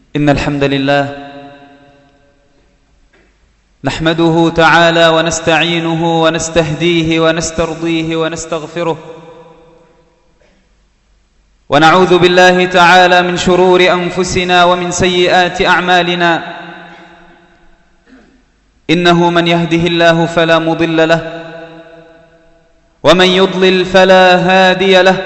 إن الحمد لله نحمده تعالى ونستعينه ونستهديه ونسترضيه ونستغفره، ونعوذ بالله تعالى من شرور أنفسنا ومن سيئات أعمالنا. إنه من يهده الله فلا مضل له، ومن يضلل فلا هادي له.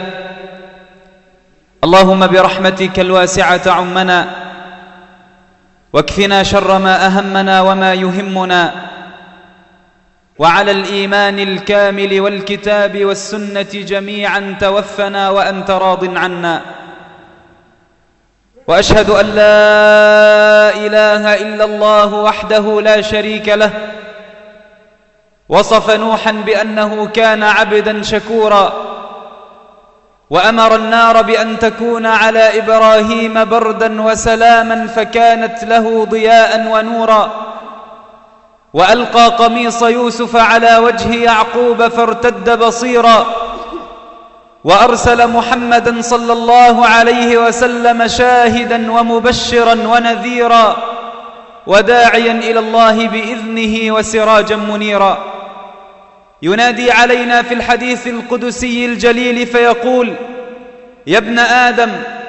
اللهم برحمتك الواسعة عمنا، واكفنا شر ما أهمنا وما يهمنا، وعلى الإيمان الكامل والكتاب والسنة جميعا توفنا وأنت راض عنا. وأشهد أن لا إله إلا الله وحده لا شريك له، وصف نوحا بأنه كان عبدا شكورا، وأمر النار بأن تكون على إبراهيم بردا وسلاما فكانت له ضياء ونورا، وألقى قميص يوسف على وجه يعقوب فارتد بصيرا، وأرسل محمدا صلى الله عليه وسلم شاهدا ومبشرا ونذيرا، وداعيا إلى الله بإذنه وسراجا منيرا. ينادي علينا في الحديث القدسي الجليل فيقول: يا ابن آدم،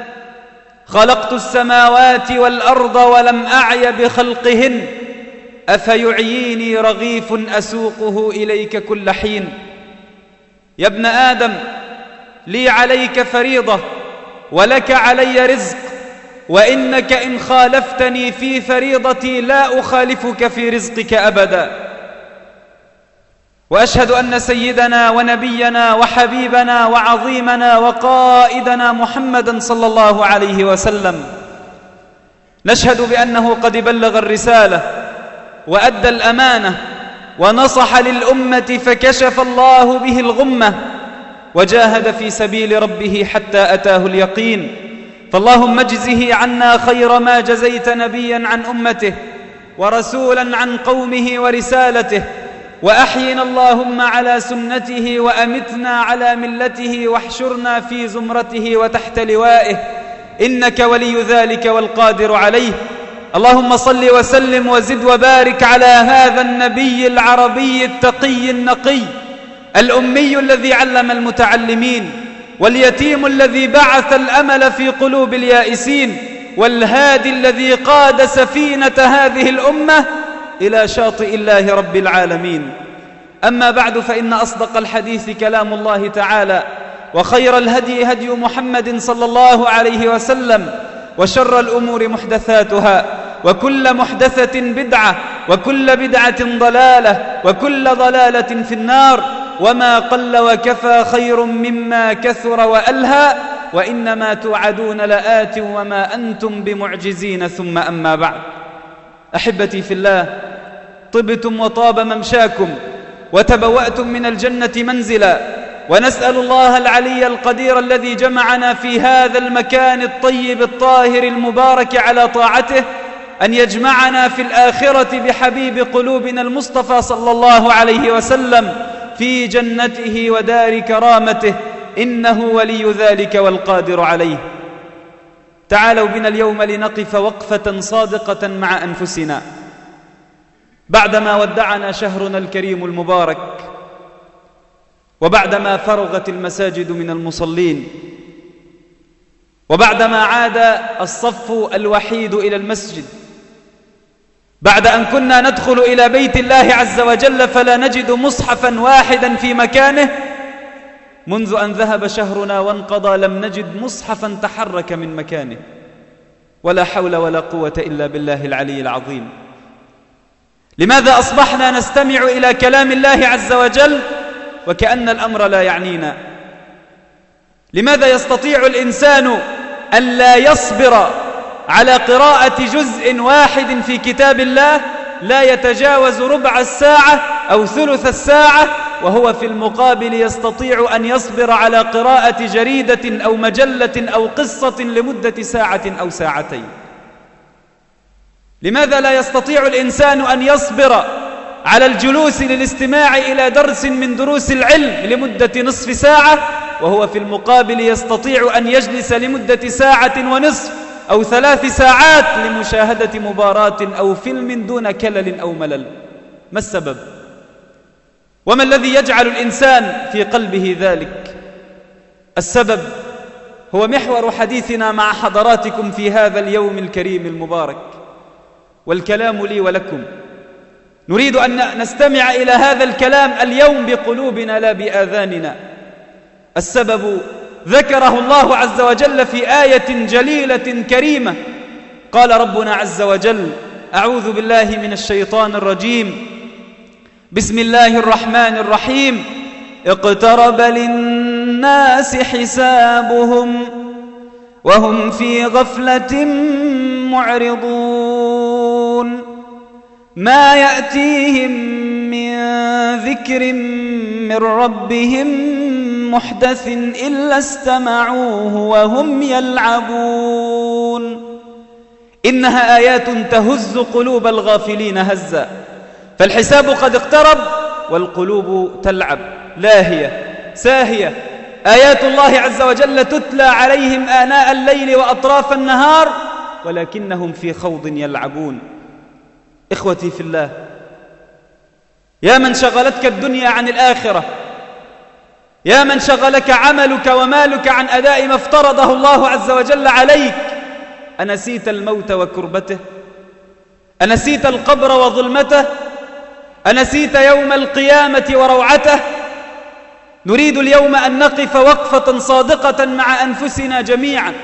خلقت السماوات والأرض ولم أعي بخلقهن، أفيعييني رغيف أسوقه إليك كل حين. يا ابن آدم، لي عليك فريضة ولك علي رزق، وإنك إن خالفتني في فريضتي لا أخالفك في رزقك أبدا. وأشهد أن سيدنا ونبينا وحبيبنا وعظيمنا وقائدنا محمدا صلى الله عليه وسلم نشهد بأنه قد بلغ الرسالة وأدى الأمانة ونصح للأمة فكشف الله به الغمة، وجاهد في سبيل ربه حتى أتاه اليقين. فاللهم اجزه عنا خير ما جزيت نبيا عن أمته ورسولا عن قومه ورسالته، وأحينا اللهم على سنته وأمتنا على ملته، واحشرنا في زمرته وتحت لوائه، إنك ولي ذلك والقادر عليه. اللهم صل وسلم وزد وبارك على هذا النبي العربي التقي النقي الأمي الذي علم المتعلمين، واليتيم الذي بعث الأمل في قلوب اليائسين، والهادي الذي قاد سفينة هذه الأمة إلى شاطئ الله رب العالمين. أما بعد، فإن أصدق الحديث كلام الله تعالى، وخير الهدي هدي محمد صلى الله عليه وسلم، وشر الأمور محدثاتها، وكل محدثة بدعة، وكل بدعة ضلالة، وكل ضلالة في النار. وما قل وكفى خير مما كثر وألهى، وإنما توعدون لآت وما أنتم بمعجزين. ثم أما بعد، أحبتي في الله، طبتم وطاب ممشاكم وتبوأتم من الجنة منزلا، ونسأل الله العلي القدير الذي جمعنا في هذا المكان الطيب الطاهر المبارك على طاعته أن يجمعنا في الآخرة بحبيب قلوبنا المصطفى صلى الله عليه وسلم في جنته ودار كرامته، إنه ولي ذلك والقادر عليه. تعالوا بنا اليوم لنقف وقفة صادقة مع أنفسنا بعدما ودعنا شهرنا الكريم المبارك، وبعدما فرغت المساجد من المصلين، وبعدما عاد الصف الوحيد إلى المسجد، بعد أن كنا ندخل إلى بيت الله عز وجل فلا نجد مصحفا واحدا في مكانه. منذ أن ذهب شهرنا وانقضى لم نجد مصحفا تحرك من مكانه، ولا حول ولا قوة إلا بالله العلي العظيم. لماذا أصبحنا نستمع إلى كلام الله عز وجل وكأن الأمر لا يعنينا؟ لماذا يستطيع الإنسان أن لا يصبر على قراءة جزء واحد في كتاب الله لا يتجاوز ربع الساعة أو ثلث الساعة، وهو في المقابل يستطيع أن يصبر على قراءة جريدة أو مجلة أو قصة لمدة ساعة أو ساعتين؟ لماذا لا يستطيع الإنسان أن يصبر على الجلوس للاستماع إلى درس من دروس العلم لمدة نصف ساعة، وهو في المقابل يستطيع أن يجلس لمدة ساعة ونصف أو 3 ساعات لمشاهدة مباراة أو فيلم دون كلل أو ملل؟ ما السبب؟ وما الذي يجعل الإنسان في قلبه ذلك؟ السبب هو محور حديثنا مع حضراتكم في هذا اليوم الكريم المبارك، والكلام لي ولكم. نريد أن نستمع إلى هذا الكلام اليوم بقلوبنا لا بآذاننا. السبب ذكره الله عز وجل في آية جليلة كريمة. قال ربنا عز وجل: أعوذ بالله من الشيطان الرجيم، بسم الله الرحمن الرحيم: اقترب للناس حسابهم وهم في غفلة معرضون، ما يأتيهم من ذكر من ربهم محدث إلا استمعوه وهم يلعبون. إنها آيات تهز قلوب الغافلين هزا، فالحساب قد اقترب والقلوب تلعب لاهية ساهية. آيات الله عز وجل تتلى عليهم آناء الليل وأطراف النهار ولكنهم في خوض يلعبون. إخوتي في الله، يا من شغلتك الدنيا عن الآخرة، يا من شغلك عملك ومالك عن أداء ما افترضه الله عز وجل عليك، أنسيت الموت وكربته؟ أنسيت القبر وظلمته؟ أنسيت يوم القيامة وروعته؟ نريد اليوم أن نقف وقفة صادقة مع أنفسنا جميعا.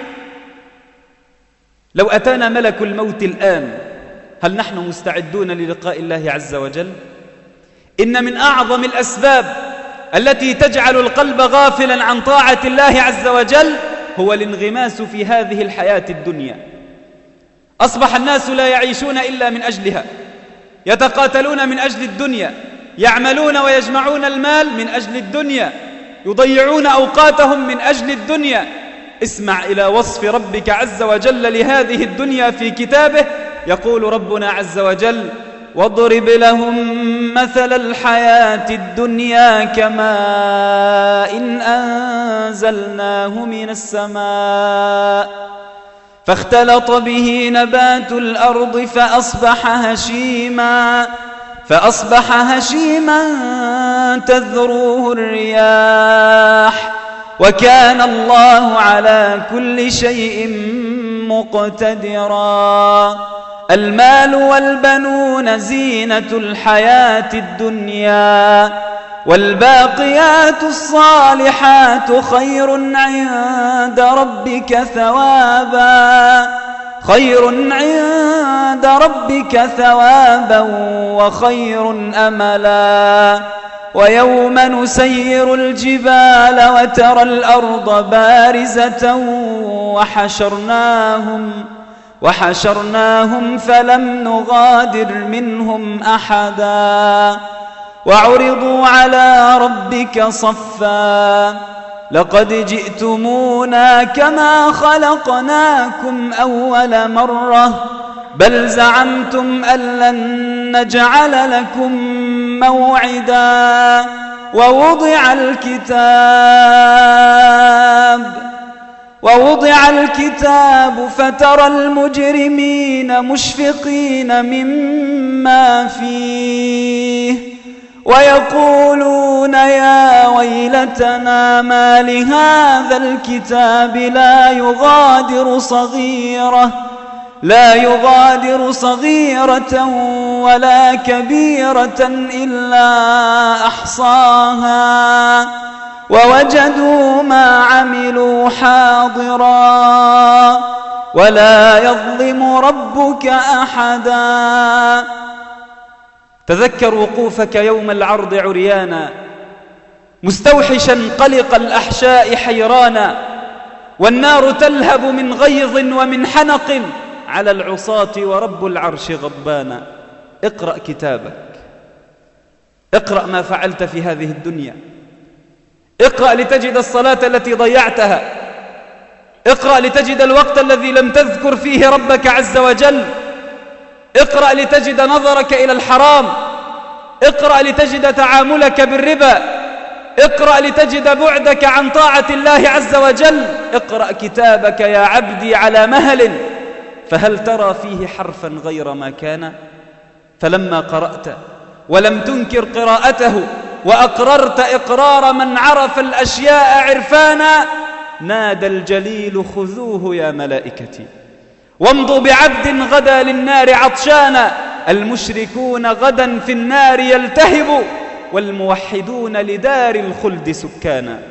لو أتانا ملك الموت الآن، هل نحن مستعدون للقاء الله عز وجل؟ إن من أعظم الأسباب التي تجعل القلب غافلا عن طاعة الله عز وجل هو الانغماس في هذه الحياة الدنيا. أصبح الناس لا يعيشون إلا من أجلها، يتقاتلون من أجل الدنيا، يعملون ويجمعون المال من أجل الدنيا، يضيعون أوقاتهم من أجل الدنيا. اسمع إلى وصف ربك عز وجل لهذه الدنيا في كتابه. يقول ربنا عز وجل: واضرب لهم مثل الحياة الدنيا كماء إن أنزلناه من السماء فاختلط به نبات الأرض فأصبح هشيما تذروه الرياح وكان الله على كل شيء مقتدرا. المال والبنون زينة الحياة الدنيا والباقيات الصالحات خير عند ربك ثوابا وخير أملا. ويوم نسير الجبال وترى الأرض بارزة وحشرناهم فلم نغادر منهم أحدا وعرضوا على ربك صفا لقد جئتمونا كما خلقناكم أول مرة بل زعمتم أن لن نجعل لكم موعدا. ووضع الكتاب فترى المجرمين مشفقين مما فيه ويقولون يا ويلتنا ما لهذا الكتاب لا يغادر صغيرة ولا كبيرة إلا أحصاها ووجدوا ما عملوا حاضرا ولا يظلم ربك أحدا. تذكر وقوفك يوم العرض عريانا مستوحشا قلق الأحشاء حيرانا والنار تلهب من غيظ ومن حنق على العصاة ورب العرش غضبانا. اقرأ كتابك، اقرأ ما فعلت في هذه الدنيا، اقرأ لتجد الصلاة التي ضيعتها، اقرأ لتجد الوقت الذي لم تذكر فيه ربك عز وجل، اقرأ لتجد نظرك إلى الحرام، اقرأ لتجد تعاملك بالربا، اقرأ لتجد بعدك عن طاعة الله عز وجل. اقرأ كتابك يا عبدي على مهل فهل ترى فيه حرفا غير ما كان؟ فلما قرأت ولم تنكر قراءته وأقررت إقرار من عرف الأشياء عرفانا، نادى الجليل خذوه يا ملائكتي وامضوا بعبد غدا للنار عطشانا، المشركون غدا في النار يلتهب والموحدون لدار الخلد سكانا.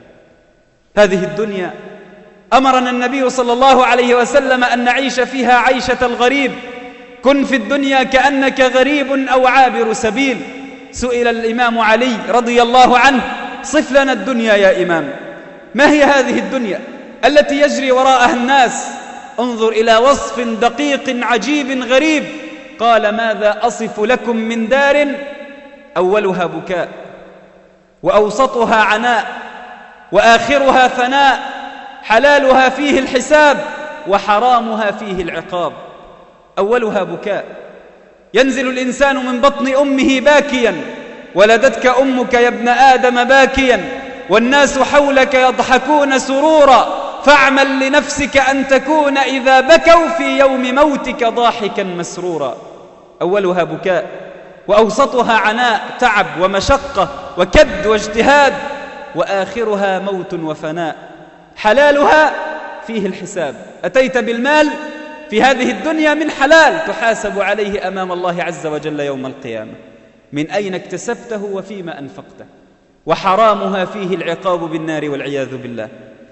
هذه الدنيا أمرنا النبي صلى الله عليه وسلم أن نعيش فيها عيشة الغريب. كن في الدنيا كأنك غريب أو عابر سبيل. سئل الإمام علي رضي الله عنه: صف لنا الدنيا يا إمام، ما هي هذه الدنيا التي يجري وراءها الناس؟ انظر إلى وصف دقيق عجيب غريب. قال: ماذا أصف لكم من دار أولها بكاء وأوسطها عناء وآخرها فناء، حلالها فيه الحساب وحرامها فيه العقاب. أولها بكاء، ينزل الإنسان من بطن أمه باكيا، ولدتك أمك يا ابن آدم باكيا، والناس حولك يضحكون سرورا، فاعمل لنفسك أن تكون إذا بكوا في يوم موتك ضاحكا مسرورا. أولها بكاء وأوسطها عناء، تعب ومشقة وكد واجتهاد، وآخرها موت وفناء، حلالها فيه الحساب. أتيت بالمال في هذه الدنيا من حلال تحاسب عليه أمام الله عز وجل يوم القيامة، من أين اكتسبته وفيما أنفقته، وحرامها فيه العقاب بالنار والعياذ بالله.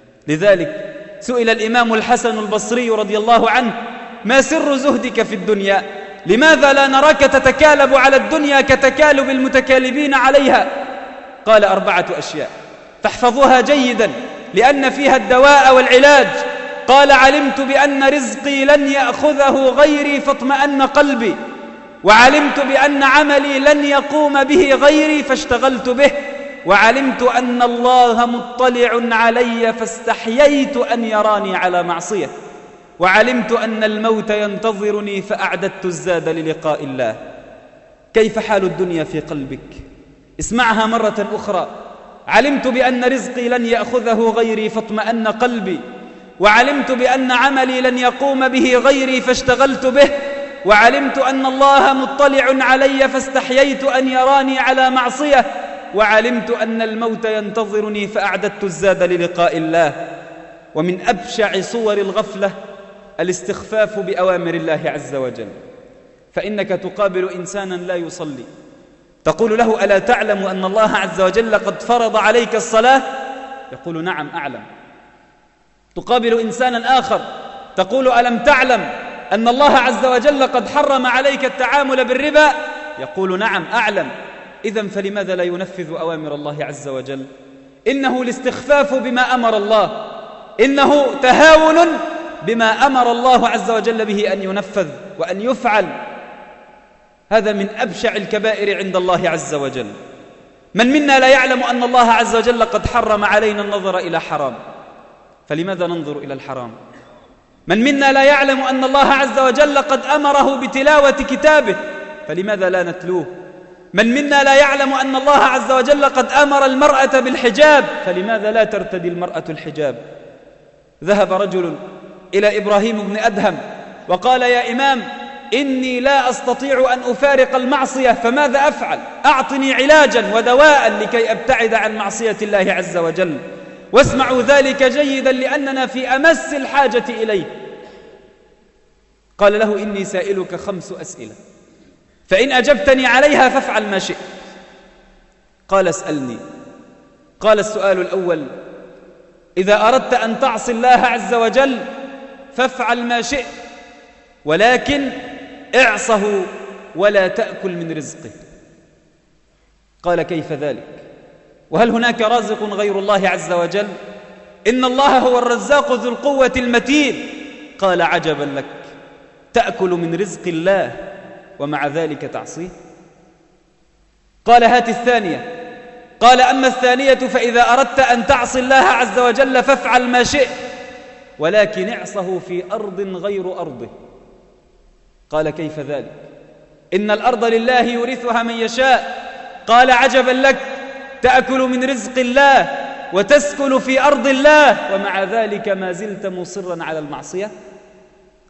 لذلك سئل الإمام الحسن البصري رضي الله عنه: ما سر زهدك في الدنيا؟ لماذا لا نراك تتكالب على الدنيا كتكالب المتكالبين عليها؟ قال: 4 أشياء فاحفظوها جيدا لأن فيها الدواء والعلاج. قال: علمت بأن رزقي لن يأخذه غيري فاطمأن قلبي، وعلمت بأن عملي لن يقوم به غيري فاشتغلت به، وعلمت أن الله مطلع علي فاستحييت أن يراني على معصية، وعلمت أن الموت ينتظرني فأعددت الزاد للقاء الله. كيف حال الدنيا في قلبك؟ اسمعها مرة أخرى: علمت بأن رزقي لن يأخذه غيري فاطمأن قلبي، وعلمت بأن عملي لن يقوم به غيري فاشتغلت به، وعلمت أن الله مطلع علي فاستحييت أن يراني على معصية، وعلمت أن الموت ينتظرني فأعددت الزاد للقاء الله. ومن أبشع صور الغفلة الاستخفاف بأوامر الله عز وجل. فإنك تقابل إنسانا لا يصلي، تقول له: ألا تعلم أن الله عز وجل قد فرض عليك الصلاة؟ يقول: نعم أعلم. تقابل إنسانا آخر تقول: ألم تعلم أن الله عز وجل قد حرم عليك التعامل بالربا؟ يقول: نعم أعلم. إذن فلماذا لا ينفذ أوامر الله عز وجل؟ إنه الاستخفاف بما أمر الله، إنه تهاون بما أمر الله عز وجل به أن ينفذ وأن يفعل. هذا من أبشع الكبائر عند الله عز وجل. من منا لا يعلم أن الله عز وجل قد حرم علينا النظر إلى حرام، فلماذا ننظر إلى الحرام؟ من منا لا يعلم أن الله عز وجل قد أمره بتلاوة كتابه، فلماذا لا نتلوه؟ من منا لا يعلم أن الله عز وجل قد أمر المرأة بالحجاب، فلماذا لا ترتدي المرأة الحجاب؟ ذهب رجل إلى إبراهيم بن أدهم وقال: يا إمام، إني لا أستطيع أن أفارق المعصية، فماذا أفعل؟ أعطني علاجا ودواء لكي أبتعد عن معصية الله عز وجل. واسمعوا ذلك جيدا لأننا في أمس الحاجة إليه. قال له: إني سائلك 5 أسئلة، فإن أجبتني عليها فافعل ما شئت. قال: اسألني. قال: السؤال الأول: إذا أردت أن تعصي الله عز وجل فافعل ما شئت، ولكن اعصه ولا تأكل من رزقه. قال: كيف ذلك؟ وهل هناك رازق غير الله عز وجل؟ إن الله هو الرزاق ذو القوة المتين. قال: عجبا لك، تأكل من رزق الله ومع ذلك تعصيه؟ قال: هات الثانية. قال: أما الثانية فإذا أردت أن تعصي الله عز وجل فافعل ما شئت، ولكن اعصه في أرض غير أرضه. قال: كيف ذلك؟ إن الأرض لله يورثها من يشاء. قال: عجبا لك، تأكل من رزق الله وتسكن في أرض الله ومع ذلك ما زلت مصرا على المعصية؟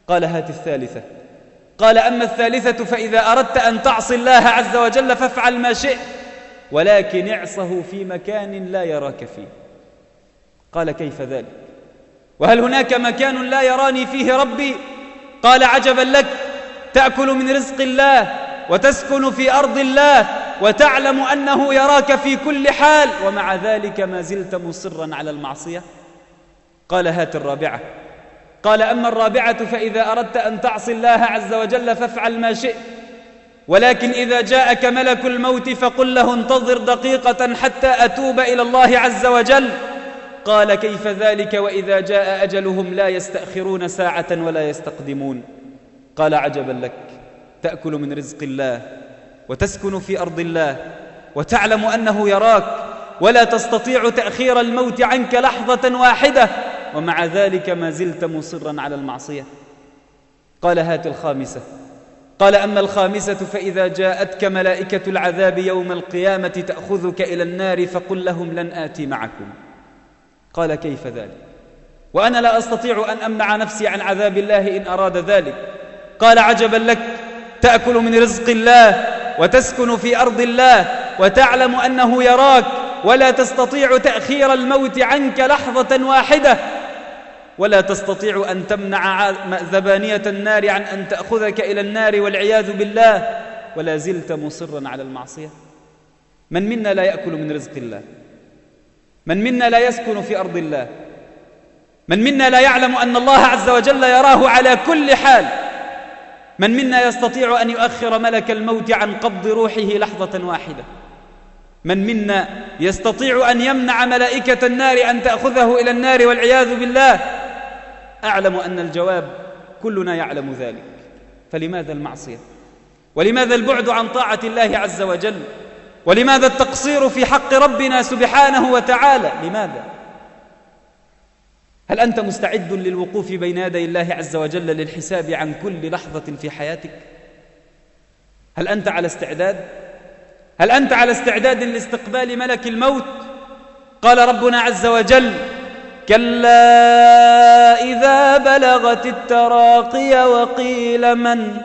قال هات الثالثة. قال أما الثالثة فإذا أردت أن تعصي الله عز وجل فافعل ما شئت، ولكن اعصه في مكان لا يراك فيه. قال كيف ذلك؟ وهل هناك مكان لا يراني فيه ربي؟ قال عجبا لك، تأكل من رزق الله وتسكن في أرض الله وتعلم أنه يراك في كل حال، ومع ذلك ما زلت مصرا على المعصية. قال هات الرابعة. قال أما الرابعة فإذا أردت أن تعصي الله عز وجل فافعل ما شئت، ولكن إذا جاءك ملك الموت فقل له انتظر دقيقة حتى أتوب إلى الله عز وجل. قال كيف ذلك وإذا جاء أجلهم لا يستأخرون ساعة ولا يستقدمون. قال عجبا لك، تأكل من رزق الله وتسكن في أرض الله وتعلم أنه يراك ولا تستطيع تأخير الموت عنك لحظة واحدة، ومع ذلك ما زلت مصرا على المعصية. قال هات الخامسة. قال أما الخامسة فإذا جاءتك ملائكة العذاب يوم القيامة تأخذك إلى النار فقل لهم لن آتي معكم. قال كيف ذلك وأنا لا أستطيع أن أمنع نفسي عن عذاب الله إن أراد ذلك. قال عجبا لك، تأكل من رزق الله وتسكن في أرض الله وتعلم أنه يراك ولا تستطيع تأخير الموت عنك لحظة واحدة، ولا تستطيع أن تمنع زبانية النار عن أن تأخذك إلى النار والعياذ بالله، ولا زلت مصرا على المعصية. من منا لا يأكل من رزق الله؟ من منا لا يسكن في أرض الله؟ من منا لا يعلم أن الله عز وجل يراه على كل حال؟ من منا يستطيع أن يؤخر ملك الموت عن قبض روحه لحظة واحدة؟ من منا يستطيع أن يمنع ملائكة النار أن تأخذه إلى النار والعياذ بالله؟ أعلم أن الجواب كلنا يعلم ذلك. فلماذا المعصية؟ ولماذا البعد عن طاعة الله عز وجل؟ ولماذا التقصير في حق ربنا سبحانه وتعالى؟ لماذا؟ هل أنت مستعد للوقوف بين يدي الله عز وجل للحساب عن كل لحظة في حياتك؟ هل أنت على استعداد؟ هل أنت على استعداد لاستقبال ملك الموت؟ قال ربنا عز وجل: كلا إذا بلغت التراقي وقيل من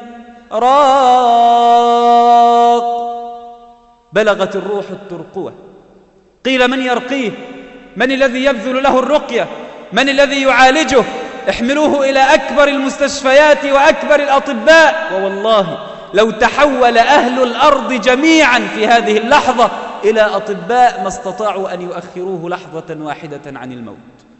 راق. بلغت الروح الترقوة، قيل من يرقيه؟ من الذي يبذل له الرقية؟ من الذي يعالجه؟ احملوه إلى أكبر المستشفيات وأكبر الأطباء، ووالله لو تحول أهل الأرض جميعا في هذه اللحظة إلى أطباء ما استطاعوا أن يؤخروه لحظة واحدة عن الموت.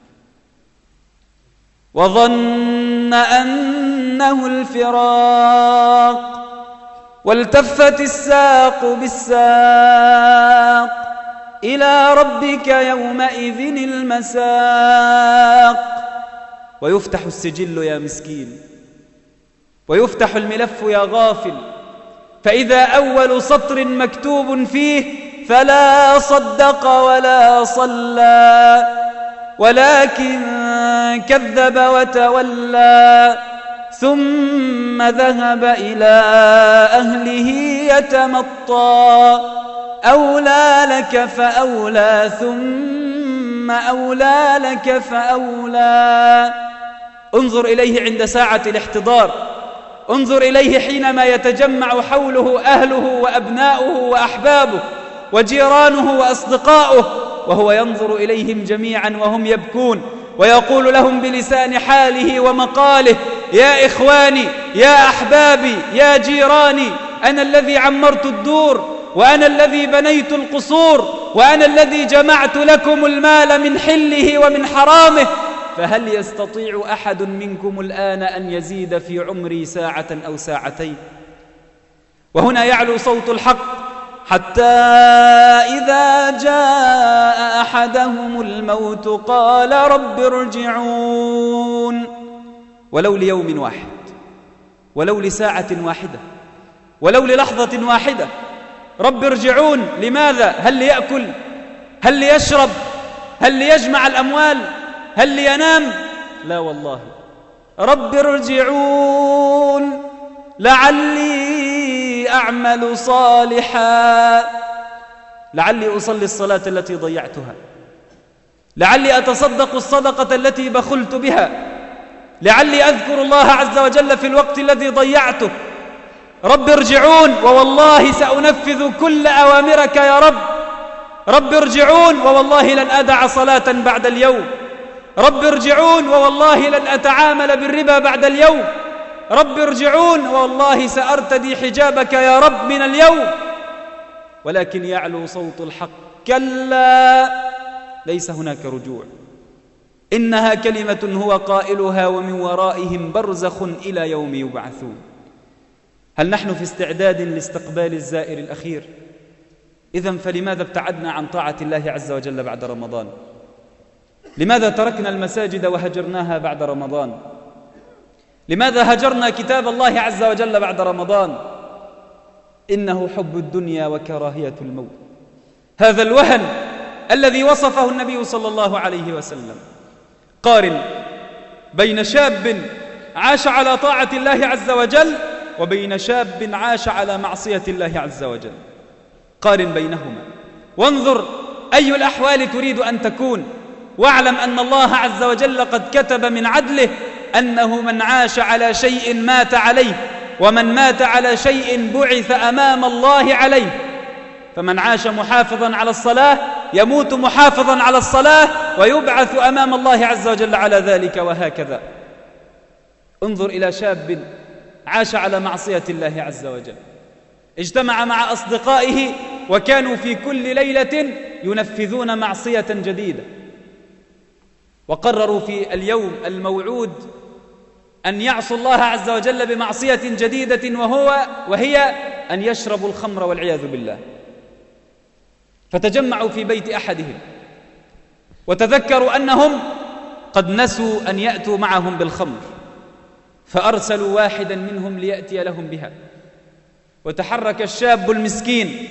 وظن أنه الفراق والتفت الساق بالساق إلى ربك يومئذ المساق. ويفتح السجل يا مسكين، ويفتح الملف يا غافل، فإذا أول سطر مكتوب فيه: فلا صدق ولا صلى ولكن كذب وتولى ثم ذهب إلى أهله يتمطى أولى لك فأولى ثم أولى لك فأولى. انظر إليه عند ساعة الاحتضار، انظر إليه حينما يتجمع حوله أهله وأبناؤه وأحبابه وجيرانه وأصدقاؤه، وهو ينظر إليهم جميعا وهم يبكون، ويقول لهم بلسان حاله ومقاله: يا إخواني، يا أحبابي، يا جيراني، أنا الذي عمرت الدور، وأنا الذي بنيت القصور، وأنا الذي جمعت لكم المال من حله ومن حرامه، فهل يستطيع أحد منكم الآن أن يزيد في عمري ساعة أو ساعتين؟ وهنا يعلو صوت الحق: حتى إذا جاء أحدهم الموت قال رب ارجعون، ولو ليوم واحد، ولو لساعة واحدة، ولو للحظة واحدة. رب ارجعون، لماذا؟ هل ليأكل؟ هل ليشرب؟ هل ليجمع الأموال؟ هل لينام؟ لا والله. رب ارجعون لعلي أعمل صالحا، لعلي أصلي الصلاة التي ضيعتها، لعلي أتصدق الصدقة التي بخلت بها، لعلي أذكر الله عز وجل في الوقت الذي ضيعته. رب ارجعون ووالله سأنفذ كل أوامرك يا رب. رب ارجعون ووالله لن أدع صلاة بعد اليوم. رب ارجعون ووالله لن أتعامل بالربا بعد اليوم. رب ارجعون والله سأرتدي حجابك يا رب من اليوم. ولكن يعلو صوت الحق: كلا، ليس هناك رجوع. إنها كلمة هو قائلها ومن ورائهم برزخ إلى يوم يبعثون. هل نحن في استعداد لاستقبال الزائر الأخير؟ إذن فلماذا ابتعدنا عن طاعة الله عز وجل بعد رمضان؟ لماذا تركنا المساجد وهجرناها بعد رمضان؟ لماذا هجرنا كتاب الله عز وجل بعد رمضان؟ إنه حب الدنيا وكراهية الموت. هذا الوهن الذي وصفه النبي صلى الله عليه وسلم. قارن بين شاب عاش على طاعة الله عز وجل وبين شاب عاش على معصية الله عز وجل. قارن بينهما وانظر أي الأحوال تريد أن تكون، واعلم أن الله عز وجل قد كتب من عدله أنه من عاش على شيء مات عليه، ومن مات على شيء بعث أمام الله عليه. فمن عاش محافظا على الصلاة يموت محافظا على الصلاة ويبعث أمام الله عز وجل على ذلك، وهكذا. انظر إلى شاب عاش على معصية الله عز وجل، اجتمع مع أصدقائه وكانوا في كل ليلة ينفذون معصية جديدة، وقرروا في اليوم الموعود أن يعصوا الله عز وجل بمعصية جديدة وهي أن يشربوا الخمر والعياذ بالله. فتجمعوا في بيت أحدهم وتذكروا أنهم قد نسوا أن يأتوا معهم بالخمر، فأرسلوا واحدا منهم ليأتي لهم بها. وتحرك الشاب المسكين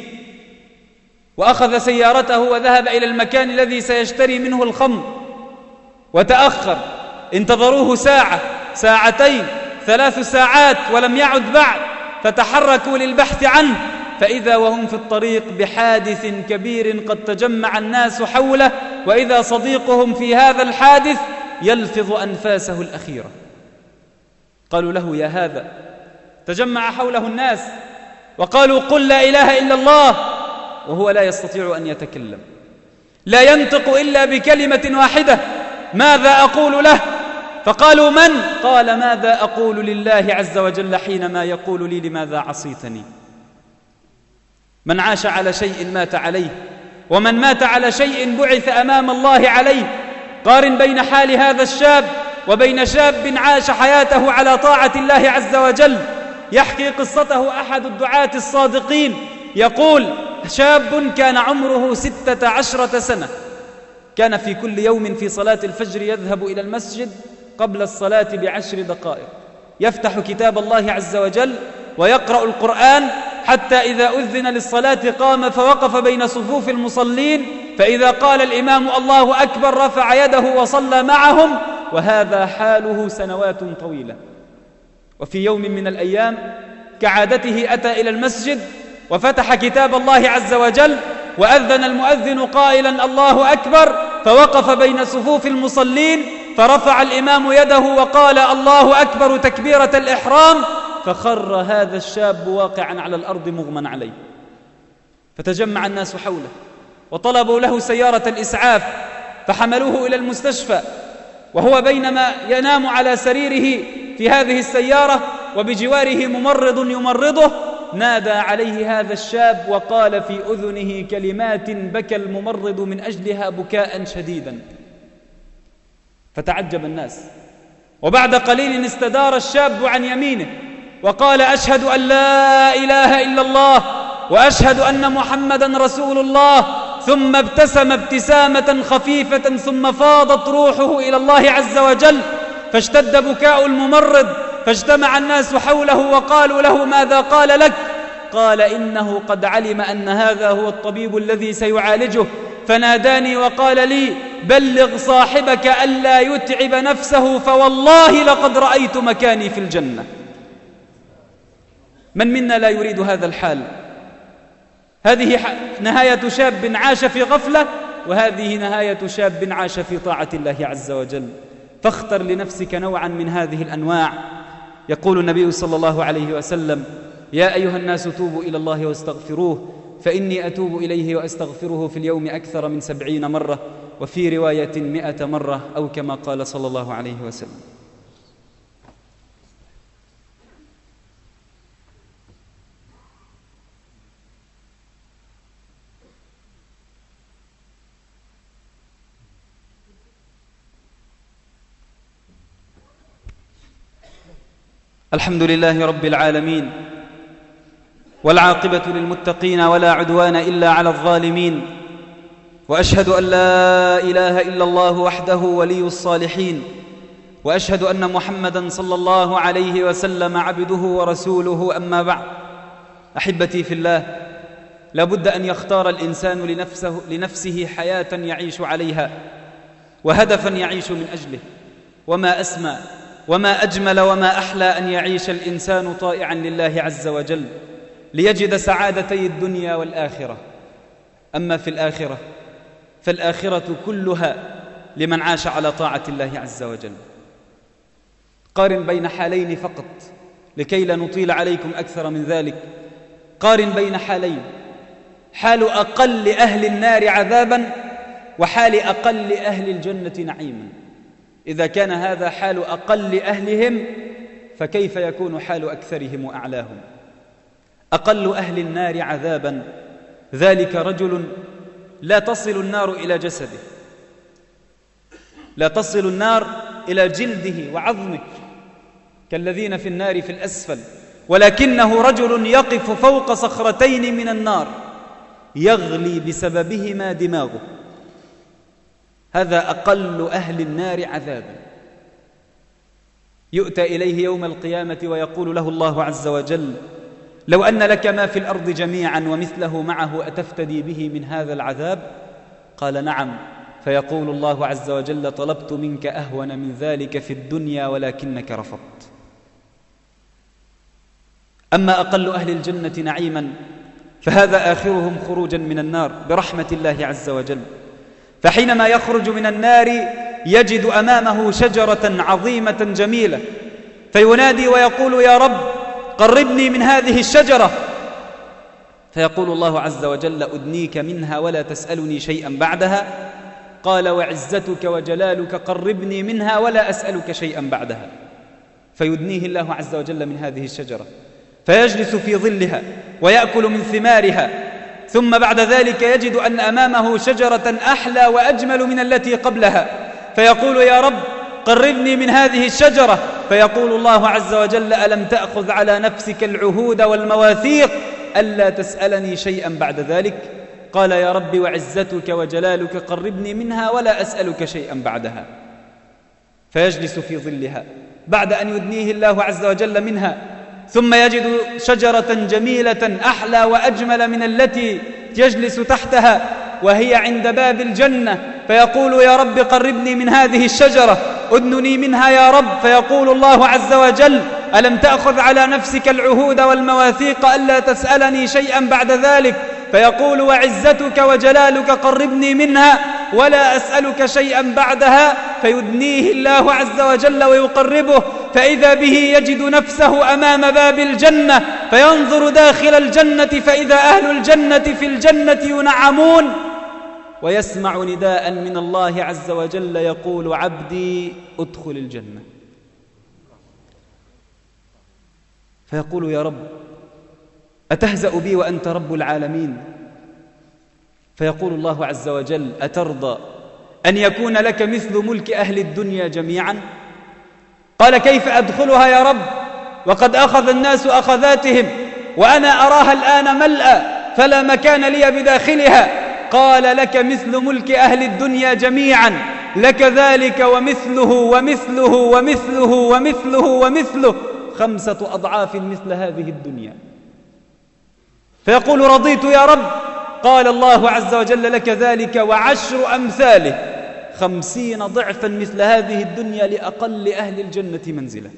وأخذ سيارته وذهب إلى المكان الذي سيشتري منه الخمر، وتأخر. انتظروه ساعة، ساعتين، 3 ساعات ولم يعد بعد، فتحركوا للبحث عنه، فإذا وهم في الطريق بحادث كبير قد تجمع الناس حوله، وإذا صديقهم في هذا الحادث يلفظ أنفاسه الأخيرة. قالوا له: يا هذا. تجمع حوله الناس وقالوا: قل لا إله إلا الله، وهو لا يستطيع أن يتكلم، لا ينطق إلا بكلمة واحدة: ماذا أقول له؟ فقالوا: من؟ قال: ماذا أقول لله عز وجل حينما يقول لي لماذا عصيتني؟ من عاش على شيء مات عليه، ومن مات على شيء بعث أمام الله عليه. قارن بين حال هذا الشاب وبين شاب عاش حياته على طاعة الله عز وجل. يحكي قصته أحد الدعاة الصادقين، يقول: شاب كان عمره 16 سنة، كان في كل يوم في صلاة الفجر يذهب إلى المسجد قبل الصلاة ب10 دقائق، يفتح كتاب الله عز وجل ويقرأ القرآن، حتى إذا أذن للصلاة قام فوقف بين صفوف المصلين، فإذا قال الإمام الله أكبر رفع يده وصلى معهم، وهذا حاله سنوات طويلة. وفي يوم من الأيام كعادته أتى إلى المسجد وفتح كتاب الله عز وجل، وأذن المؤذن قائلا: الله أكبر، فوقف بين صفوف المصلين، فرفع الإمام يده وقال: الله أكبر تكبيرة الإحرام، فخر هذا الشاب واقعا على الأرض مغمى عليه. فتجمع الناس حوله وطلبوا له سيارة الإسعاف، فحملوه إلى المستشفى، وهو بينما ينام على سريره في هذه السيارة وبجواره ممرض يمرضه، نادى عليه هذا الشاب وقال في أذنه كلمات بكى الممرض من أجلها بكاء شديدا. فتعجب الناس، وبعد قليل استدار الشاب عن يمينه وقال: أشهد أن لا إله إلا الله وأشهد أن محمدا رسول الله، ثم ابتسم ابتسامة خفيفة، ثم فاضت روحه إلى الله عز وجل، فاشتد بكاء الممرض، فاجتمع الناس حوله وقالوا له: ماذا قال لك؟ قال: إنه قد علم أن هذا هو الطبيب الذي سيعالجه، فناداني وقال لي: بلغ صاحبك ألا يتعب نفسه، فوالله لقد رأيت مكاني في الجنة. من منا لا يريد هذا الحال؟ هذه نهاية شاب عاش في غفلة، وهذه نهاية شاب عاش في طاعة الله عز وجل. فاختر لنفسك نوعا من هذه الأنواع. يقول النبي صلى الله عليه وسلم: يا أيها الناس توبوا إلى الله واستغفروه فإني أتوب إليه وأستغفره في اليوم أكثر من 70 مرة، وفي رواية 100 مرة، أو كما قال صلى الله عليه وسلم. الحمد لله رب العالمين، والعاقبة للمتقين ولا عدوان إلا على الظالمين، وأشهد أن لا إله إلا الله وحده ولي الصالحين، وأشهد أن محمدًا صلى الله عليه وسلم عبده ورسوله. أما بعد، أحبتي في الله، لا بد أن يختار الإنسان لنفسه حياة يعيش عليها وهدفًا يعيش من أجله. وما أسمى وما أجمل وما أحلى أن يعيش الإنسان طائعا لله عز وجل ليجد سعادتي الدنيا والآخرة. أما في الآخرة فالآخرة كلها لمن عاش على طاعة الله عز وجل. قارن بين حالين فقط لكي لا نطيل عليكم أكثر من ذلك. قارن بين حالين: حال أقل أهل النار عذابا وحال أقل أهل الجنة نعيما. إذا كان هذا حال أقل أهلهم، فكيف يكون حال أكثرهم وأعلاهم؟ أقل أهل النار عذابا ذلك رجل لا تصل النار إلى جسده، لا تصل النار إلى جلده وعظمه كالذين في النار في الأسفل، ولكنه رجل يقف فوق صخرتين من النار يغلي بسببهما دماغه. هذا أقل أهل النار عذابا. يؤتى إليه يوم القيامة ويقول له الله عز وجل: لو أن لك ما في الأرض جميعا ومثله معه أتفتدي به من هذا العذاب؟ قال: نعم. فيقول الله عز وجل: طلبت منك أهون من ذلك في الدنيا ولكنك رفضت. أما أقل أهل الجنة نعيما فهذا آخرهم خروجا من النار برحمة الله عز وجل. فحينما يخرج من النار يجد أمامه شجرة عظيمة جميلة، فينادي ويقول: يا رب قربني من هذه الشجرة. فيقول الله عز وجل: أدنيك منها ولا تسألني شيئا بعدها. قال: وعزتك وجلالك قربني منها ولا أسألك شيئا بعدها. فيدنيه الله عز وجل من هذه الشجرة فيجلس في ظلها ويأكل من ثمارها، ثم بعد ذلك يجد أن أمامه شجرة أحلى وأجمل من التي قبلها، فيقول: يا رب قربني من هذه الشجرة. فيقول الله عز وجل: ألم تأخذ على نفسك العهود والمواثيق ألا تسألني شيئا بعد ذلك؟ قال: يا رب وعزتك وجلالك قربني منها ولا أسألك شيئا بعدها. فيجلس في ظلها بعد أن يدنيه الله عز وجل منها، ثم يجد شجرة جميلة أحلى وأجمل من التي يجلس تحتها وهي عند باب الجنة، فيقول: يا رب قربني من هذه الشجرة، أدنني منها يا رب. فيقول الله عز وجل: ألم تأخذ على نفسك العهود والمواثيق ألا تسألني شيئا بعد ذلك؟ فيقول: وعزتك وجلالك قربني منها ولا أسألك شيئا بعدها. فيدنيه الله عز وجل ويقربه، فإذا به يجد نفسه أمام باب الجنة، فينظر داخل الجنة فإذا أهل الجنة في الجنة ينعمون، ويسمع نداء من الله عز وجل يقول: عبدي ادخل الجنة. فيقول: يا رب أتهزأ بي وأنت رب العالمين؟ فيقول الله عز وجل: أترضى أن يكون لك مثل ملك أهل الدنيا جميعا؟ قال: كيف أدخلها يا رب وقد أخذ الناس أخذاتهم وأنا أراها الآن ملأى فلا مكان لي بداخلها؟ قال: لك مثل ملك أهل الدنيا جميعا، لك ذلك ومثله ومثله ومثله ومثله ومثله 5 أضعاف مثل هذه الدنيا. فيقول: رضيت يا رب. قال الله عز وجل: لك ذلك و10 أمثاله 50 ضعفا مثل هذه الدنيا لأقل أهل الجنة منزلة.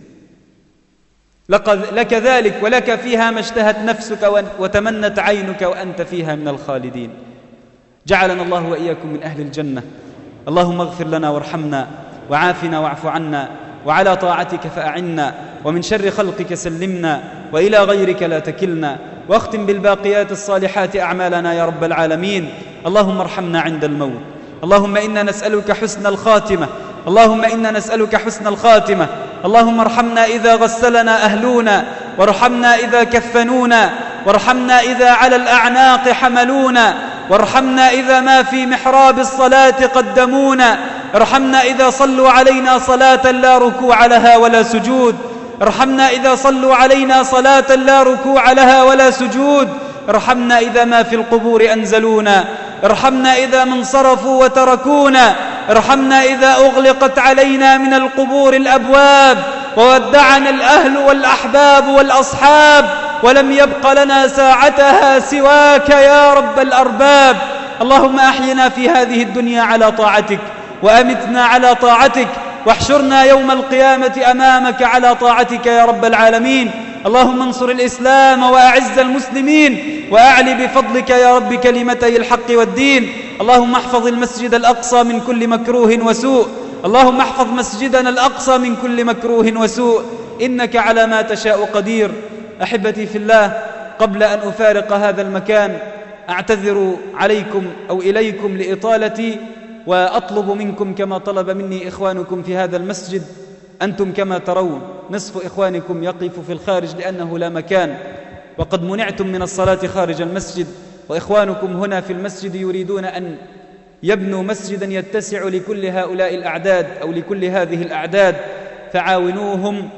لك ذلك ولك فيها ما اشتهت نفسك وتمنت عينك وأنت فيها من الخالدين. جعلنا الله وإياكم من أهل الجنة. اللهم اغفر لنا وارحمنا وعافنا واعف عنا، وعلى طاعتك فأعنا، ومن شر خلقك سلمنا، وإلى غيرك لا تكلنا. واختم بالباقيات الصالحات أعمالنا يا رب العالمين. اللهم ارحمنا عند الموت، اللهم إنا نسألك حسن الخاتمة، اللهم إنا نسألك حسن الخاتمة. اللهم ارحمنا إذا غسلنا أهلونا، وارحمنا إذا كفنونا، وارحمنا إذا على الأعناق حملونا، وارحمنا إذا ما في محراب الصلاة قدمونا، ارحمنا إذا صلوا علينا صلاة لا ركوع لها ولا سجود، ارحمنا إذا صلوا علينا صلاة لا ركوع لها ولا سجود، ارحمنا إذا ما في القبور أنزلونا، ارحمنا إذا من صرفوا وتركونا، ارحمنا إذا أغلقت علينا من القبور الأبواب، وودعنا الأهل والأحباب والأصحاب، ولم يبق لنا ساعتها سواك يا رب الأرباب. اللهم أحينا في هذه الدنيا على طاعتك، وأمتنا على طاعتك، واحشرنا يوم القيامة أمامك على طاعتك يا رب العالمين. اللهم انصر الإسلام وأعز المسلمين، وأعل بفضلك يا رب كلمتي الحق والدين. اللهم احفظ المسجد الأقصى من كل مكروه وسوء، اللهم احفظ مسجدنا الأقصى من كل مكروه وسوء، إنك على ما تشاء قدير. أحبتي في الله، قبل أن أفارق هذا المكان أعتذر عليكم أو إليكم لإطالتي، وأطلب منكم كما طلب مني إخوانكم في هذا المسجد. أنتم كما ترون نصف إخوانكم يقف في الخارج لأنه لا مكان، وقد منعتم من الصلاة خارج المسجد، وإخوانكم هنا في المسجد يريدون أن يبنوا مسجدا يتسع لكل هؤلاء الأعداد أو لكل هذه الأعداد، فعاونوهم.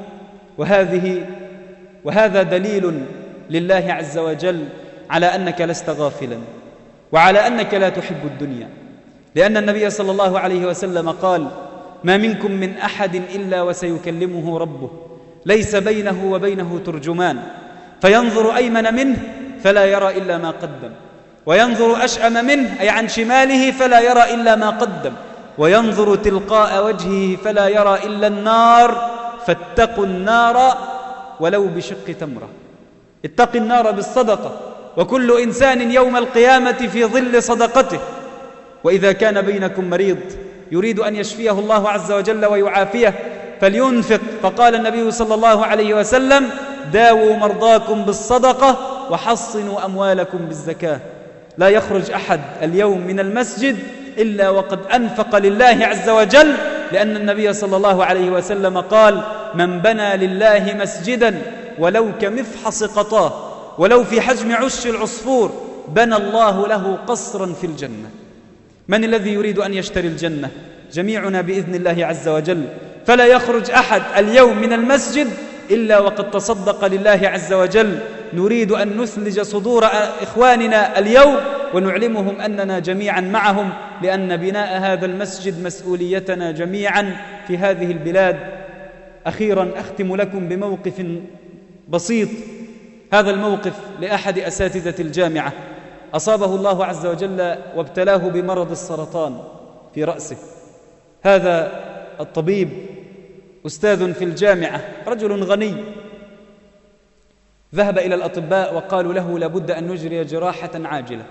وهذا دليل لله عز وجل على أنك لست غافلا، وعلى أنك لا تحب الدنيا، لأن النبي صلى الله عليه وسلم قال: ما منكم من أحد إلا وسيكلمه ربه، ليس بينه وبينه ترجمان، فينظر أيمن منه فلا يرى إلا ما قدم، وينظر أشأم منه أي عن شماله فلا يرى إلا ما قدم، وينظر تلقاء وجهه فلا يرى إلا النار، فاتقوا النار ولو بشق تمرة. اتق النار بالصدقة، وكل إنسان يوم القيامة في ظل صدقته. وإذا كان بينكم مريض يريد أن يشفيه الله عز وجل ويعافيه فلينفق، فقال النبي صلى الله عليه وسلم: داووا مرضاكم بالصدقة وحصنوا أموالكم بالزكاة. لا يخرج أحد اليوم من المسجد إلا وقد أنفق لله عز وجل، لأن النبي صلى الله عليه وسلم قال: من بنى لله مسجدا ولو كمفحص قطاه، ولو في حجم عش العصفور، بنى الله له قصرا في الجنة. من الذي يريد أن يشتري الجنة؟ جميعنا بإذن الله عز وجل. فلا يخرج أحد اليوم من المسجد إلا وقد تصدق لله عز وجل. نريد أن نثلج صدور إخواننا اليوم ونعلمهم أننا جميعا معهم، لأن بناء هذا المسجد مسؤوليتنا جميعا في هذه البلاد. أخيرا أختم لكم بموقف بسيط. هذا الموقف لأحد أساتذة الجامعة، أصابه الله عز وجل وابتلاه بمرض السرطان في رأسه. هذا الطبيب أستاذ في الجامعة، رجل غني، ذهب إلى الأطباء وقالوا له: لابد أن نجري جراحة عاجلة.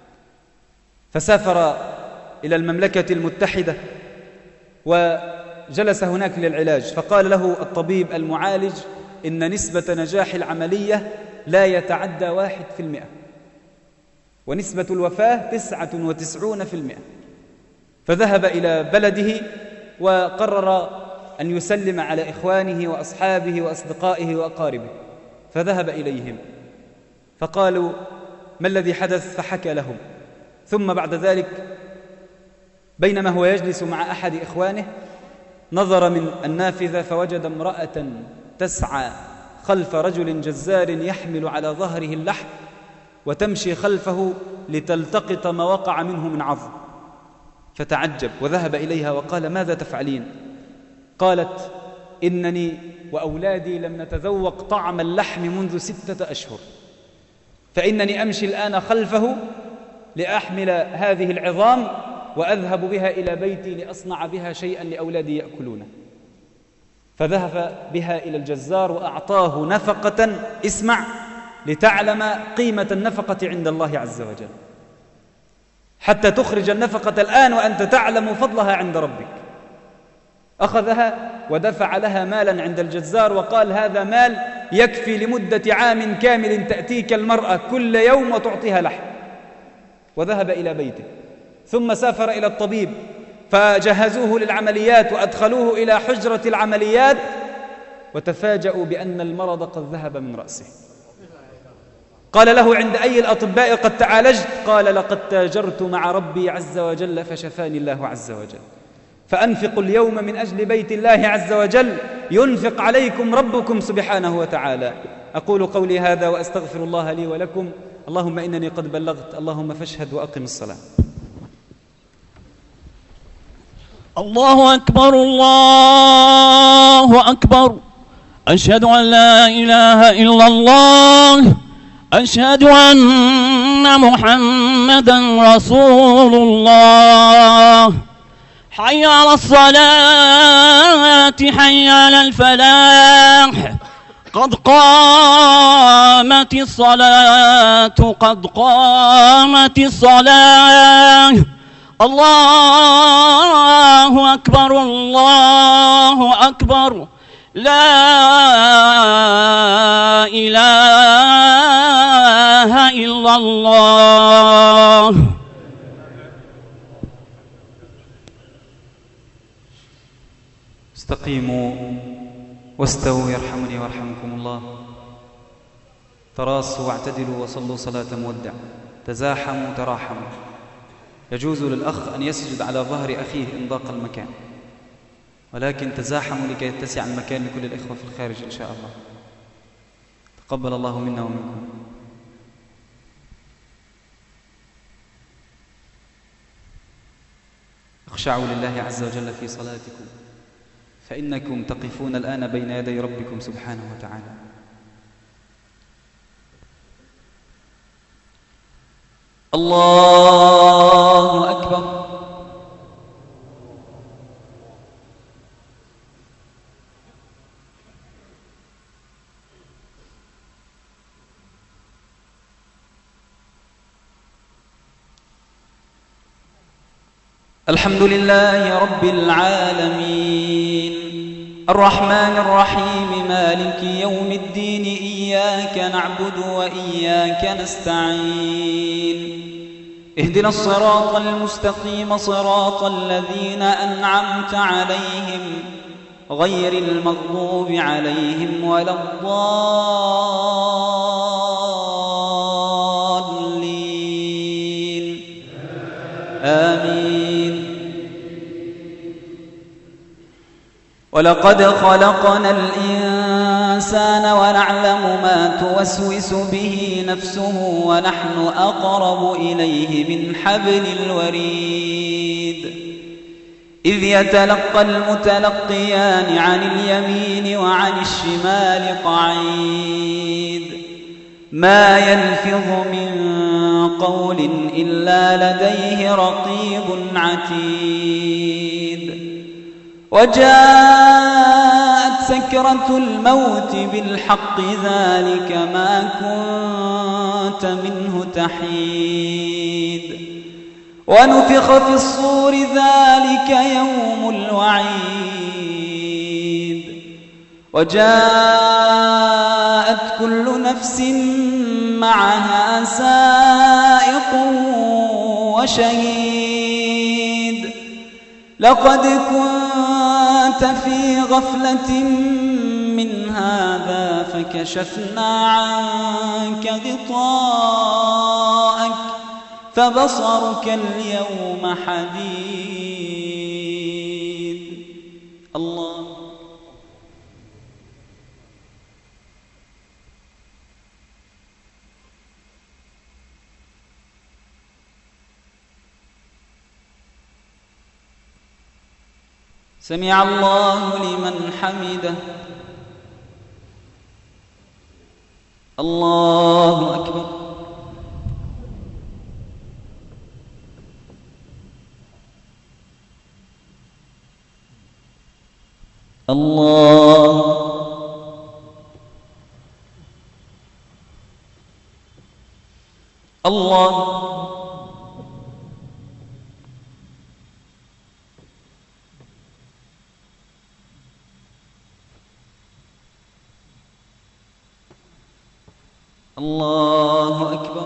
فسافر إلى المملكة المتحدة وجلس هناك للعلاج، فقال له الطبيب المعالج: إن نسبة نجاح العملية لا يتعدى 1%، ونسبة الوفاة 99%. فذهب إلى بلده وقرر أن يسلم على إخوانه وأصحابه وأصدقائه وأقاربه، فذهب إليهم فقالوا: ما الذي حدث؟ فحكى لهم. ثم بعد ذلك بينما هو يجلس مع أحد إخوانه نظر من النافذة فوجد امرأة تسعى خلف رجل جزار يحمل على ظهره اللحم، وتمشي خلفه لتلتقط ما وقع منه من عظم. فتعجب وذهب إليها وقال: ماذا تفعلين؟ قالت: إنني وأولادي لم نتذوق طعم اللحم منذ 6 أشهر، فإنني أمشي الآن خلفه لأحمل هذه العظام وأذهب بها إلى بيتي لأصنع بها شيئا لأولادي يأكلونه. فذهب بها إلى الجزار وأعطاه نفقة، اسمع لتعلم قيمة النفقة عند الله عز وجل، حتى تخرج النفقة الآن وأنت تعلم فضلها عند ربك. أخذها ودفع لها مالا عند الجزار وقال هذا مال يكفي لمدة عام كامل تأتيك المرأة كل يوم وتعطيها لحم. وذهب إلى بيته، ثم سافر إلى الطبيب فجهزوه للعمليات وأدخلوه إلى حجرة العمليات، وتفاجأوا بأن المرض قد ذهب من رأسه. قال له عند أي الأطباء قد تعالجت؟ قال لقد تاجرت مع ربي عز وجل فشفاني الله عز وجل. فأنفقوا اليوم من أجل بيت الله عز وجل ينفق عليكم ربكم سبحانه وتعالى. أقول قولي هذا وأستغفر الله لي ولكم. اللهم إنني قد بلغت، اللهم فاشهد وأقم الصلاة. الله أكبر الله أكبر، أشهد أن لا إله إلا الله، أشهد أن محمدا رسول الله. حي على الصلاة، حي على الفلاح، قد قامت الصلاة، قد قامت الصلاة. الله أكبر الله أكبر، لا إله إلا الله. استقيموا واستووا يرحمني ويرحمكم الله. تراصوا واعتدلوا وصلوا صلاة مودع. تزاحموا تراحموا. يجوز للأخ أن يسجد على ظهر أخيه إن ضاق المكان، ولكن تزاحموا لكي يتسع المكان لكل الإخوة في الخارج إن شاء الله. تقبل الله منا ومنكم. اخشعوا لله عز وجل في صلاتكم، فإنكم تقفون الآن بين يدي ربكم سبحانه وتعالى. الله أكبر. الحمد لله رب العالمين، الرحمن الرحيم، مالك يوم الدين، إياك نعبد وإياك نستعين، اهدنا الصراط المستقيم، صراط الذين أنعمت عليهم غير المغضوب عليهم ولا الضالين، آمين. ولقد خلقنا الإنسان ونعلم ما توسوس به نفسه ونحن أقرب إليه من حبل الوريد، إذ يتلقى المتلقيان عن اليمين وعن الشمال قعيد، ما يلفظ من قول إلا لديه رقيب عتيد. وجاءت سكرة الموت بالحق، ذلك ما كنت منه تحيد. ونفخ في الصور، ذلك يوم الوعيد. وجاءت كل نفس معها سائق وشهيد. لقد كنت في غفلة من هذا فكشفنا عنك غطاءك فبصرك اليوم حديد. الله. سمع الله لمن حمده. الله أكبر. الله. الله. الله أكبر.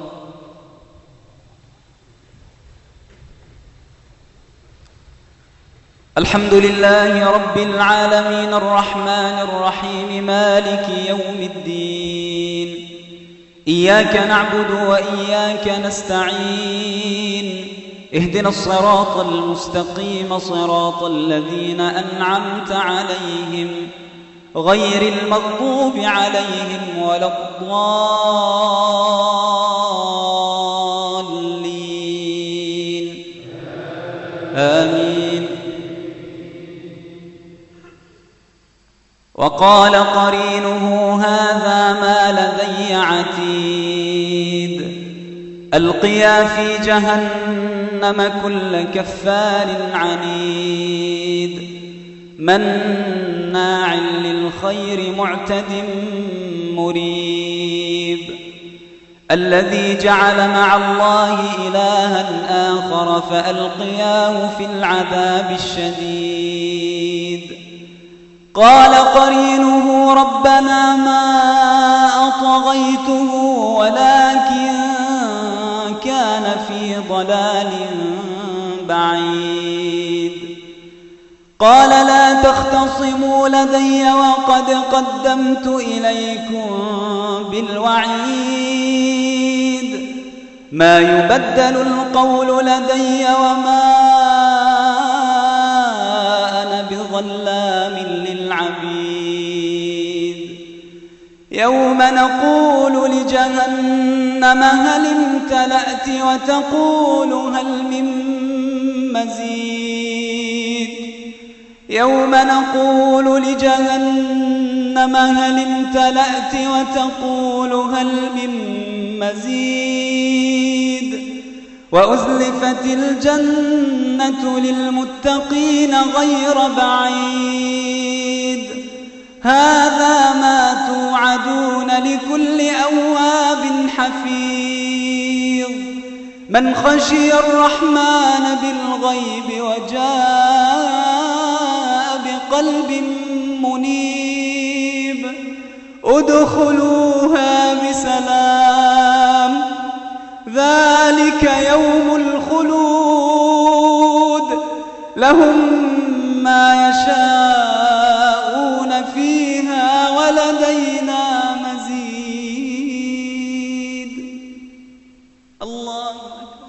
الحمد لله رب العالمين الرحمن الرحيم مالك يوم الدين. إياك نعبد وإياك نستعين. اهدنا الصراط المستقيم صراط الذين أنعمت عليهم غير المغضوب عليهم ولا الضالين آمين. وقال قرينه هذا ما لدي عتيد. ألقيا في جهنم كل كفار عنيد مناع للخير معتد مريب. الذي جعل مع الله إلها آخر فألقياه في العذاب الشديد. قال قرينه ربنا ما أطغيته ولكن كان في ضلال بعيد. قال لا تختصموا لدي وقد قدمت إليكم بالوعيد. ما يبدل القول لدي وما أنا بظلام للعبيد. يوم نقول لجهنم هل امتلأت وتقول هل من مزيد. يوم نقول لجهنم هل امتلأت وتقول هل من مزيد. وأزلفت الجنة للمتقين غير بعيد. هذا ما توعدون لكل أواب حفيظ. من خشي الرحمن بالغيب وجاء بقلب منيب. ادخلوها بسلام ذلك يوم الخلود. لهم ما يشاءون فيها ولدينا مزيد. الله أكبر.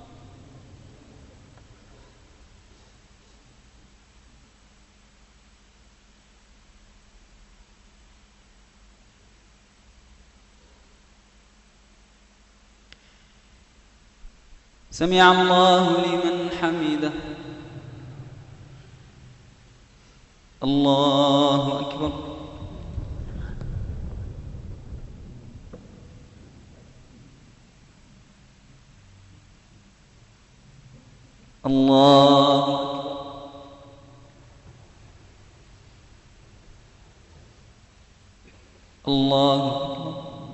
سمع الله لمن حمده. الله أكبر. الله أكبر. الله أكبر.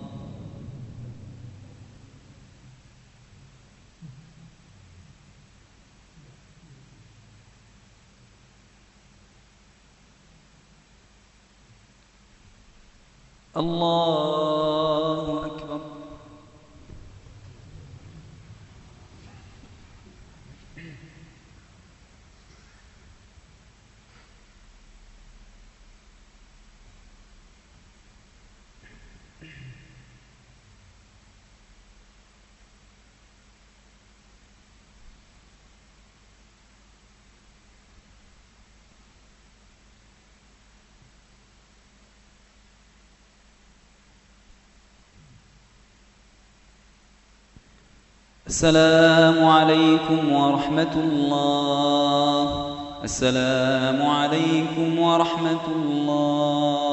الله أكبر. السلام عليكم ورحمة الله. السلام عليكم ورحمة الله.